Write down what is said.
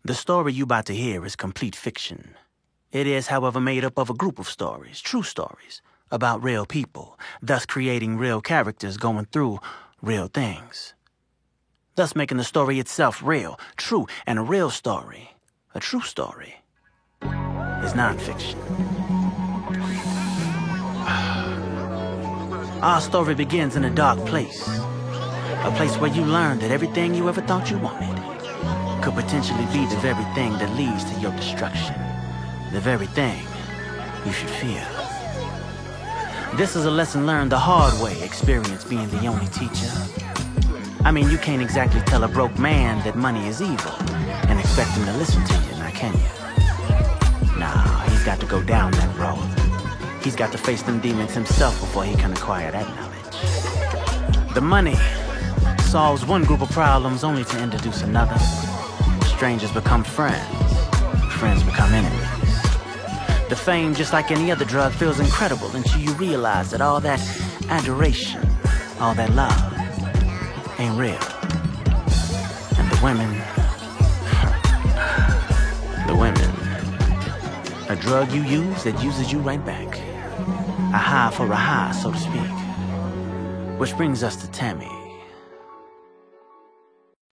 The story you about to hear is complete fiction. It is, however, made up of a group of stories, true stories, about real people, thus creating real characters going through real things. Thus making the story itself real, true, and a real story, a true story, is nonfiction. Our story begins in a dark place. A place where you learn that everything you ever thought you wanted could potentially be the very thing that leads to your destruction. The very thing you should fear. This is a lesson learned the hard way, experience being the only teacher. I mean, you can't exactly tell a broke man that money is evil and expect him to listen to you, now can you? Nah, he's got to go down that road. He's got to face them demons himself before he can acquire that knowledge. The money solves one group of problems only to introduce another. Strangers become friends. Friends become enemies. The fame, just like any other drug, feels incredible until you realize that all that adoration, all that love, ain't real. And the women, a drug you use that uses you right back. A high for a high, so to speak. Which brings us to Tammy.